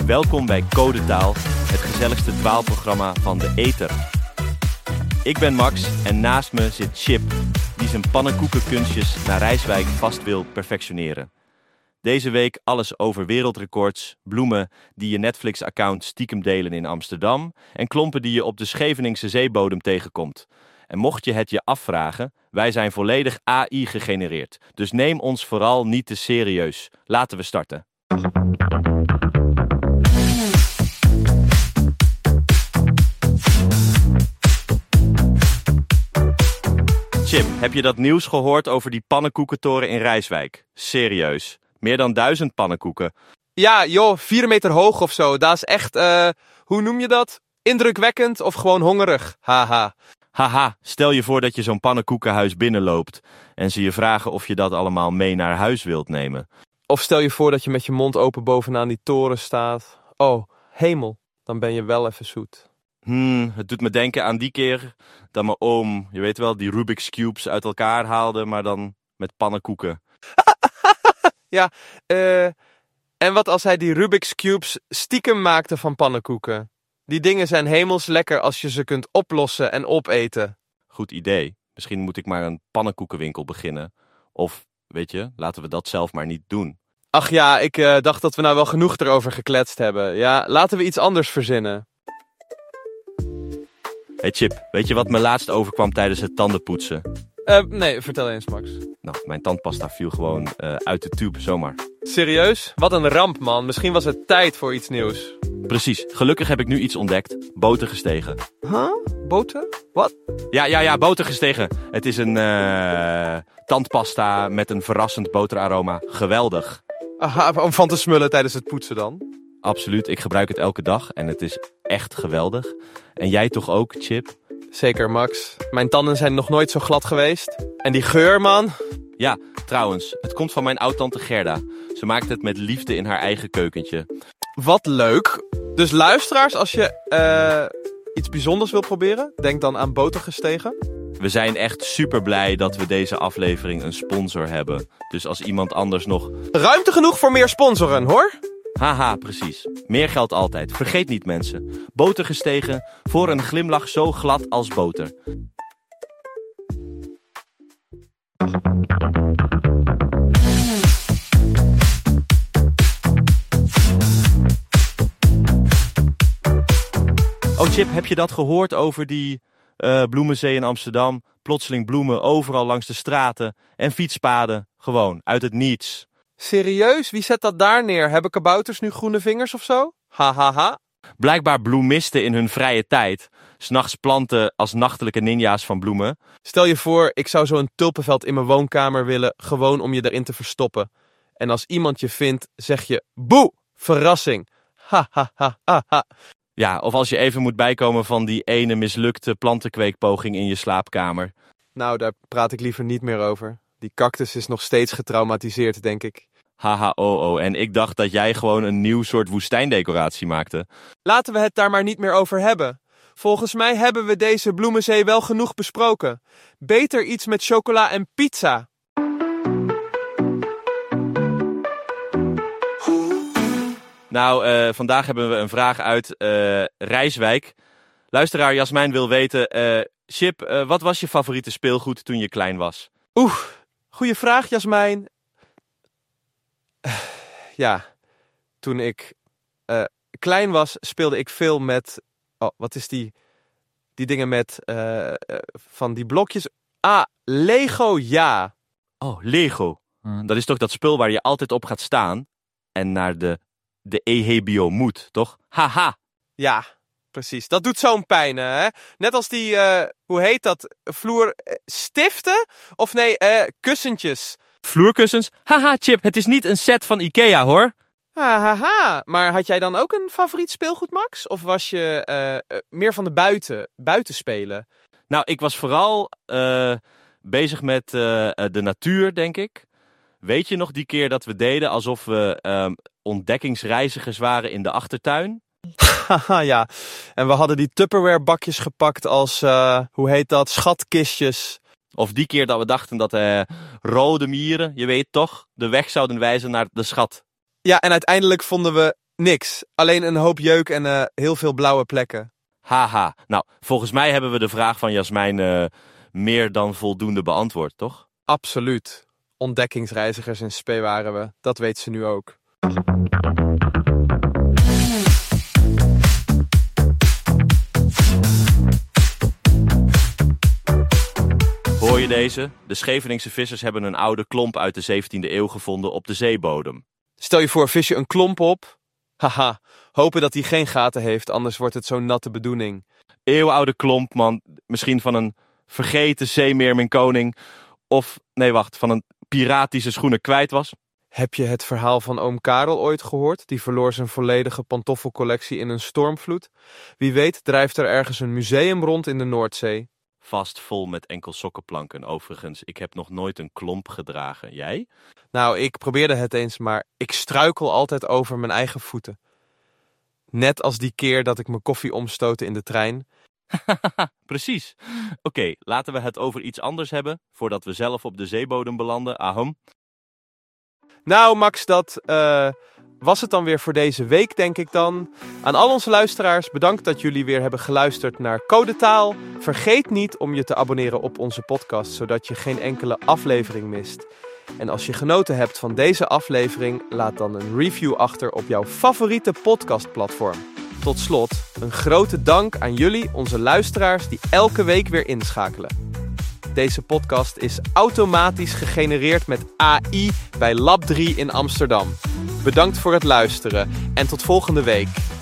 Welkom bij Code Taal, het gezelligste dwaalprogramma van de ether. Ik ben Max en naast me zit Chip, die zijn pannenkoekenkunstjes naar Rijswijk vast wil perfectioneren. Deze week alles over wereldrecords, bloemen die je Netflix-account stiekem delen in Amsterdam en klompen die je op de Scheveningse zeebodem tegenkomt. En mocht je het je afvragen, wij zijn volledig AI gegenereerd. Dus neem ons vooral niet te serieus. Laten we starten. Chip, heb je dat nieuws gehoord over die pannenkoekentoren in Rijswijk? Serieus. Meer dan 1000 pannenkoeken. Ja, joh, 4 meter hoog of zo. Dat is echt, hoe noem je dat? Indrukwekkend of gewoon hongerig? Haha. Haha, stel je voor dat je zo'n pannenkoekenhuis binnenloopt en ze je vragen of je dat allemaal mee naar huis wilt nemen. Of stel je voor dat je met je mond open bovenaan die toren staat. Oh, hemel, dan ben je wel even zoet. Het doet me denken aan die keer dat mijn oom, je weet wel, die Rubik's Cubes uit elkaar haalde, maar dan met pannenkoeken. Ja, en wat als hij die Rubik's Cubes stiekem maakte van pannenkoeken? Die dingen zijn hemels lekker als je ze kunt oplossen en opeten. Goed idee. Misschien moet ik maar een pannenkoekenwinkel beginnen. Of, weet je, laten we dat zelf maar niet doen. Ach ja, ik dacht dat we nou wel genoeg erover gekletst hebben. Ja, laten we iets anders verzinnen. Hey Chip, weet je wat me laatst overkwam tijdens het tandenpoetsen? Nee, vertel eens, Max. Nou, mijn tandpasta viel gewoon uit de tube, zomaar. Serieus? Wat een ramp, man. Misschien was het tijd voor iets nieuws. Precies. Gelukkig heb ik nu iets ontdekt. Botergestegen. Huh? Boter? Wat? Ja, botergestegen. Het is een tandpasta met een verrassend boteraroma. Geweldig. Aha, om van te smullen tijdens het poetsen dan? Absoluut, ik gebruik het elke dag en het is echt geweldig. En jij toch ook, Chip? Zeker, Max. Mijn tanden zijn nog nooit zo glad geweest. En die geur, man. Ja, trouwens, het komt van mijn oud-tante Gerda. Ze maakt het met liefde in haar eigen keukentje. Wat leuk. Dus luisteraars, als je iets bijzonders wil proberen, denk dan aan botergestegen. We zijn echt super blij dat we deze aflevering een sponsor hebben. Dus als iemand anders nog... Ruimte genoeg voor meer sponsoren, hoor. Haha, precies. Meer geld altijd. Vergeet niet, mensen. Botergestegen voor een glimlach zo glad als boter. Oh Chip, heb je dat gehoord over die bloemenzee in Amsterdam? Plotseling bloemen overal langs de straten en fietspaden. Gewoon, uit het niets. Serieus? Wie zet dat daar neer? Hebben kabouters nu groene vingers of zo? Hahaha. Blijkbaar bloemisten in hun vrije tijd. 's Nachts planten als nachtelijke ninja's van bloemen. Stel je voor, ik zou zo'n tulpenveld in mijn woonkamer willen, gewoon om je erin te verstoppen. En als iemand je vindt, zeg je, boe, verrassing. Ha. Ja, of als je even moet bijkomen van die ene mislukte plantenkweekpoging in je slaapkamer. Nou, daar praat ik liever niet meer over. Die cactus is nog steeds getraumatiseerd, denk ik. Haha, oh. En ik dacht dat jij gewoon een nieuw soort woestijndecoratie maakte. Laten we het daar maar niet meer over hebben. Volgens mij hebben we deze bloemenzee wel genoeg besproken. Beter iets met chocola en pizza. Nou, vandaag hebben we een vraag uit Rijswijk. Luisteraar Jasmijn wil weten... Chip, wat was je favoriete speelgoed toen je klein was? Goeie vraag, Jasmijn. Ja, toen ik klein was, speelde ik veel met... Oh, wat is die dingen met van die blokjes? Lego, ja. Oh, Lego. Dat is toch dat spul waar je altijd op gaat staan en naar de EHBO moet, toch? Haha. Ja, precies. Dat doet zo'n pijn, hè? Net als die, hoe heet dat? Vloerstiften? Of nee, kussentjes. Vloerkussens? Haha, Chip, het is niet een set van Ikea, hoor. Haha. Maar had jij dan ook een favoriet speelgoed, Max? Of was je meer van de buiten spelen? Nou, ik was vooral bezig met de natuur, denk ik. Weet je nog die keer dat we deden alsof we ontdekkingsreizigers waren in de achtertuin? Haha, ja. En we hadden die Tupperware bakjes gepakt als, hoe heet dat, schatkistjes. Of die keer dat we dachten dat rode mieren, je weet toch, de weg zouden wijzen naar de schat. Ja, en uiteindelijk vonden we Niks. Alleen een hoop jeuk en heel veel blauwe plekken. Haha. Nou, volgens mij hebben we de vraag van Jasmijn meer dan voldoende beantwoord, toch? Absoluut. Ontdekkingsreizigers in spe waren we. Dat weet ze nu ook. Hoor je deze? De Scheveningse vissers hebben een oude klomp uit de 17e eeuw gevonden op de zeebodem. Stel je voor, vis je een klomp op. Haha, hopen dat hij geen gaten heeft, anders wordt het zo'n natte bedoeling. Eeuwenoude klomp, man. Misschien van een vergeten zeemeerminkoning. Of, nee wacht, van een piraat die zijn schoenen kwijt was. Heb je het verhaal van oom Karel ooit gehoord? Die verloor zijn volledige pantoffelcollectie in een stormvloed. Wie weet drijft er ergens een museum rond in de Noordzee. Vast vol met enkel sokkenplanken. Overigens, ik heb nog nooit een klomp gedragen. Jij? Nou, ik probeerde het eens, maar ik struikel altijd over mijn eigen voeten. Net als die keer dat ik mijn koffie omstootte in de trein. Precies. Oké, laten we het over iets anders hebben, voordat we zelf op de zeebodem belanden. Aham. Nou, Max, dat was het dan weer voor deze week, denk ik dan. Aan al onze luisteraars, bedankt dat jullie weer hebben geluisterd naar Codetaal. Vergeet niet om je te abonneren op onze podcast, zodat je geen enkele aflevering mist. En als je genoten hebt van deze aflevering, laat dan een review achter op jouw favoriete podcastplatform. Tot slot, een grote dank aan jullie, onze luisteraars, die elke week weer inschakelen. Deze podcast is automatisch gegenereerd met AI bij Lab 3 in Amsterdam. Bedankt voor het luisteren en tot volgende week.